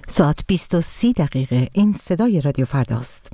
ساعت 20:30 این صدای رادیو فرداست.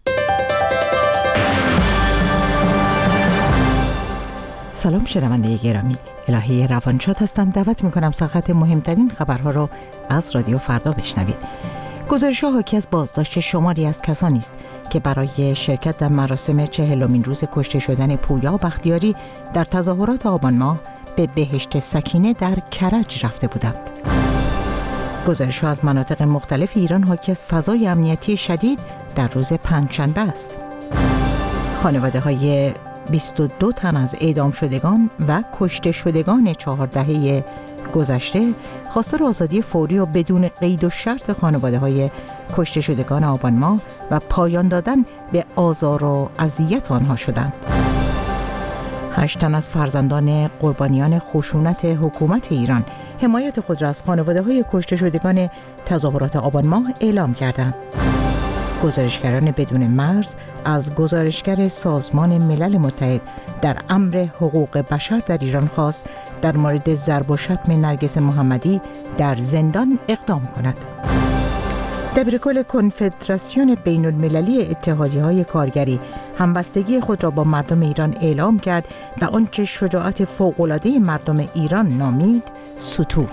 سلام شنونده گرامی، الهی روانشاد هستم. دعوت میکنم سرخط مهمترین خبرها را از رادیو فردا بشنوید. گزارش‌ها حاکی از بازداشت شماری از کسانی است که برای شرکت در مراسم 40مین روز کشته شدن پویا بختیاری در تظاهرات آبان ماه به بهشت سکینه در کرج رفته بودند. گزارش‌ها از مناطق مختلف ایران حاکی از فضای امنیتی شدید در روز پنجشنبه است. خانواده‌های 22 تن از اعدام شدگان و کشته شدگان 4 دهه گذشته خواستار آزادی فوری و بدون قید و شرط خانواده‌های کشته شدگان آبان ماه و پایان دادن به آزار و اذیت آنها شدند. 8 تن از فرزندان قربانیان خشونت حکومت ایران حمایت خود را از خانواده‌های کشته شدگان تظاهرات آبان ماه اعلام کردند. گزارشگران بدون مرز از گزارشگر سازمان ملل متحد در امر حقوق بشر در ایران خواست در مورد ضرب و شتم نرگس محمدی در زندان اقدام کند. دبیرکل کنفدراسیون بین المللی اتحادیه‌های کارگری همبستگی خود را با مردم ایران اعلام کرد و آنچه شجاعت فوق‌العاده مردم ایران نامید ستود.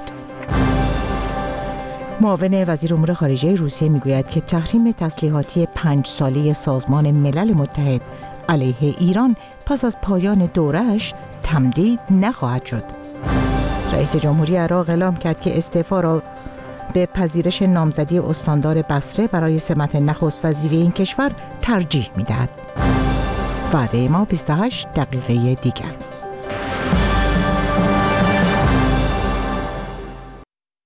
معاون وزیر امور خارجه روسیه میگوید که تحریم تسلیحاتی 5 ساله سازمان ملل متحد علیه ایران پس از پایان دوره‌اش تمدید نخواهد شد. رئیس جمهوری عراق اعلام کرد که استعفا را به پذیرش نامزدی استاندار بصره برای سمت نخست وزیری این کشور ترجیح می‌دهد. وعده ما 28 دقیقه دیگر.